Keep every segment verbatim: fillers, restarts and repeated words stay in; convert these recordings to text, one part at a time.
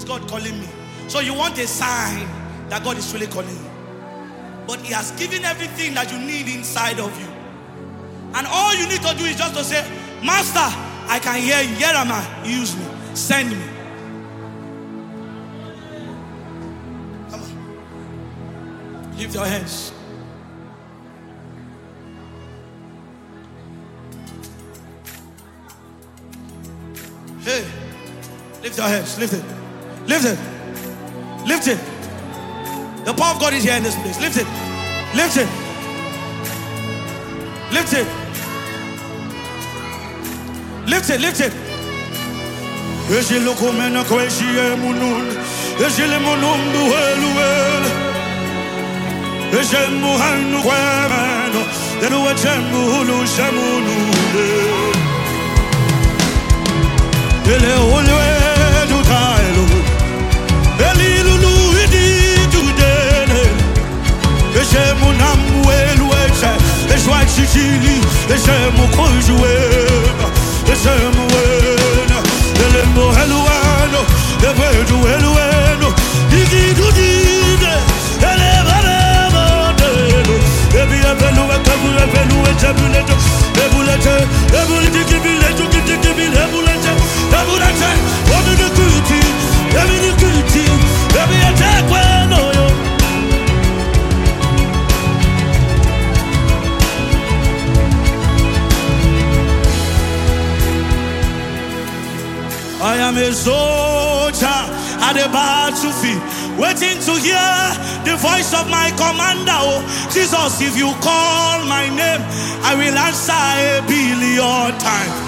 God calling me? So you want a sign that God is really calling you. But he has given everything that you need inside of you. And all you need to do is just to say, Master, I can hear you. Here am I. Use me. Send me. Come on. Lift your hands. Hey. Lift your hands. Lift it. Lift it. Lift it. The power of God is here in this place. Lift it. Lift it. Lift it. Lift it. Lift it. I am a soldier at the battlefield, waiting to hear the voice of my commander. Oh, Jesus, if you call my name, I will answer a billion times.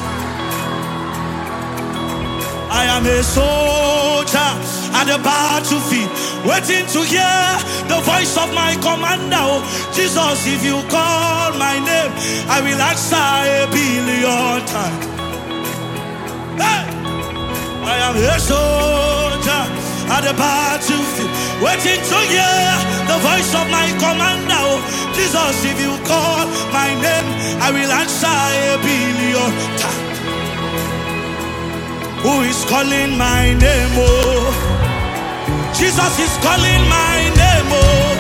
I am a soldier at the battlefield, waiting to hear the voice of my commander. Oh, Jesus, if you call my name, I will answer a billion times. Hey! I am a soldier at the battlefield, waiting to hear the voice of my commander. Oh, Jesus, if you call my name, I will answer a billion times. Who is calling my name? Oh, Jesus is calling my name. Oh,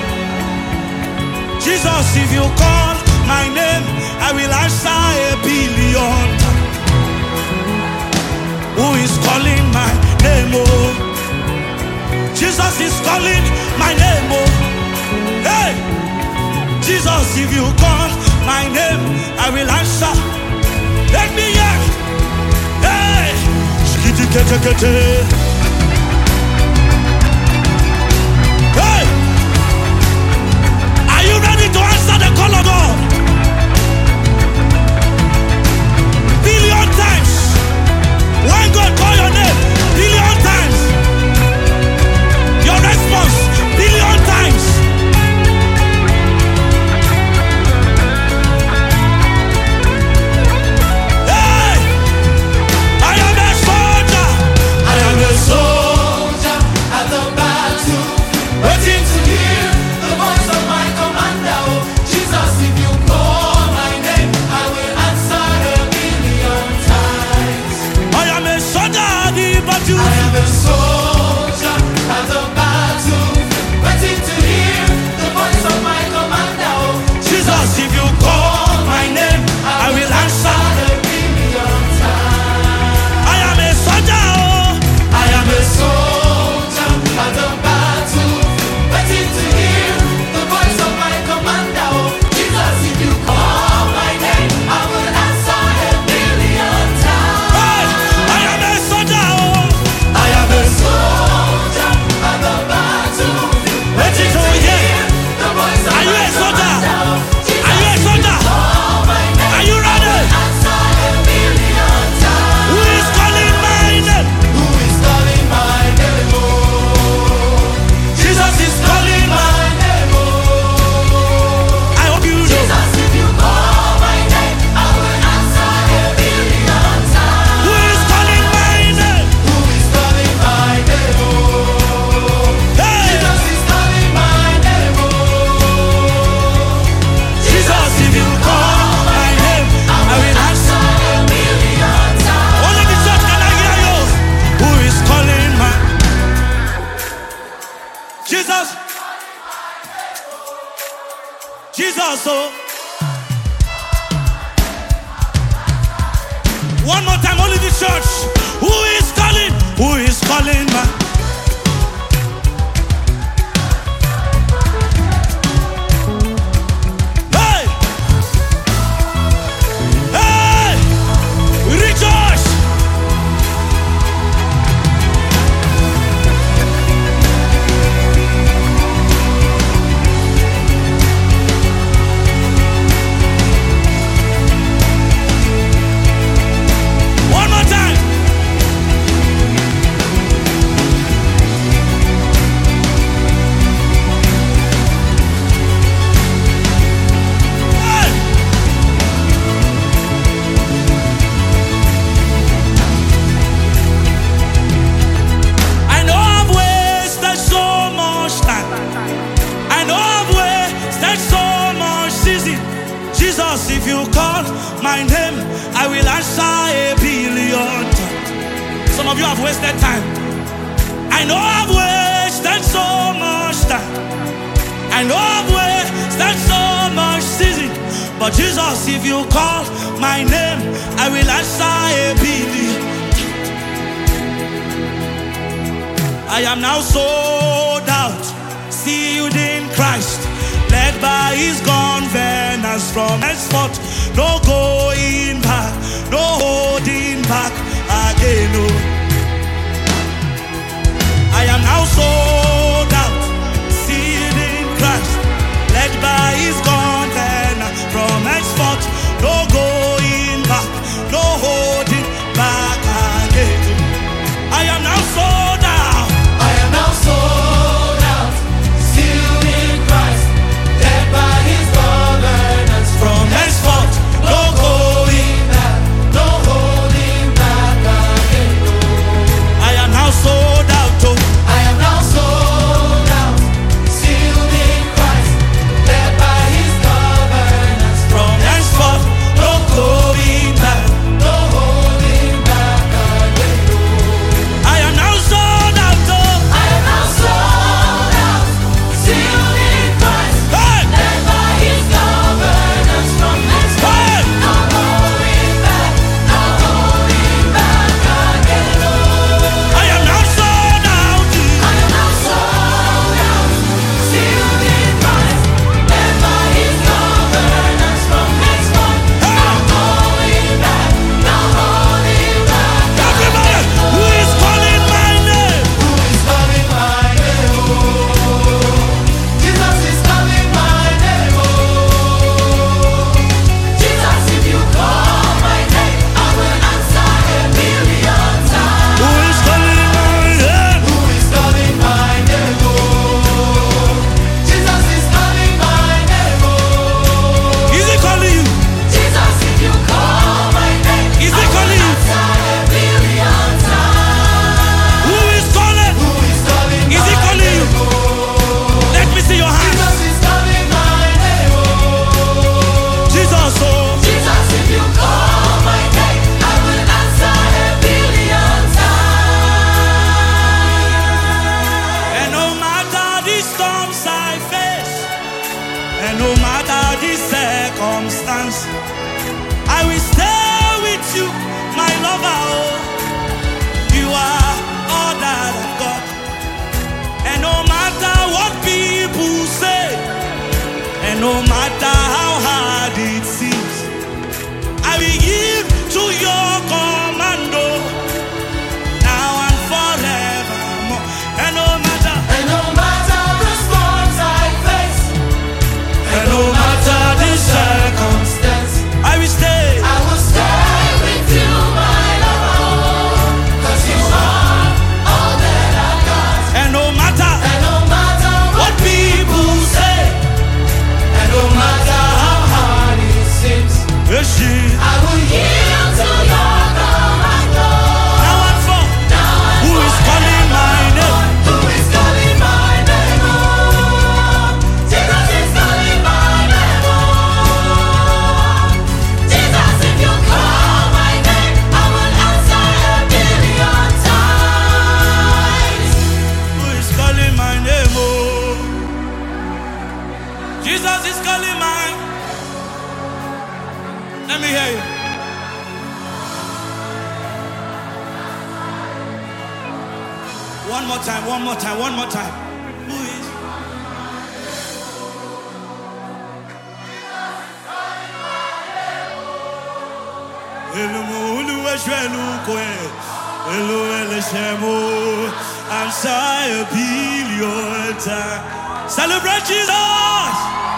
Jesus, if you call my name, I will answer a billion times. Who is calling my name? Oh, Jesus is calling my name. Oh, hey, Jesus, if you call my name, I will answer. Let me hear. Hey, skitty kete kete. Hey, are you ready to answer the call of God? Billion times. When God call your name, billion times. Your response, billion times. Hey! I am a soldier. I am a soldier at the battle, waiting to hear the voice of my commander. Oh, Jesus, if you call my name, I will answer a billion times. I am a soldier at the battle. I am a soldier at the battle, waiting to hear the voice of my commander. Oh, Jesus, if you call my name, I will answer a billion times. I am a soldier. Oh, I am a soldier at the battle, waiting to hear the voice of my commander. Oh, Jesus, if you call my name, I will answer a billion times. Hey, I am a soldier. Oh, I am a soldier. Jesus. Jesus, oh. One more time, only the church. Who is calling? Who is calling, man? Hey! Hey! Rejoice! One more time. Hey! I know I've wasted so much time. I know I've wasted so much season. Jesus, if you call my name, I will answer a billion times. Some of you have wasted time. I know I've wasted so much time. I know I've wasted so much season. But Jesus, if you call my name, I will answer a billion. I am now sold out, sealed in Christ, led by his covenants from henceforth. No going back, no holding back again. No. I am now sold out, sealed in Christ, led by his covenants from henceforth. No going back, no holding back again. I am now sold out. I am now sold out, sealed in Christ, led by his covenants From henceforth, no going back, no holding back again. I am now sold out. Oh. I am now sold out, sealed in Christ, led by his covenants From henceforth, no going back. no holding back again. I am now sold out. Oh. I am now sold out, sealed in Christ, Hey! led by his covenants from henceforth. Hey! No holding back, no holding back again. I am now sold out. I am now sold out, sealed in Christ, led by his covenants from henceforth. No holding back, no holding back. Everybody, who is calling my name? Who is calling my name? Oh, Jesus is calling my name. Oh, Jesus, if you call my name, I will answer a million times. Who is calling my name? Who is calling my name? Oh, Jesus is calling my name. Oh, Is he calling you? Jesus, if you call my name, Is I he will calling you? answer a million times. Who is calling? Who is calling Is he my calling you? name? Oh, Let me see your hands. Jesus is calling my name. Oh, Jesus, oh. Jesus, if you call my name, I will answer a billion times. And no matter the storms I face, and no matter the circumstance, I will stay with you, my lover. Oh. You are all that I've got. And no matter what people say, and no matter how hard it seems, I will yield to your commando now and forevermore. And no matter, And no matter the storms I face, and no matter the circumstance, circumstance, I will stay. I will stay with you, my lover, 'cause you are all that I've got. And no matter And no matter what what people say, and no matter me hear you. One more time, one more time, one more time. Who is? Celebrate Jesus!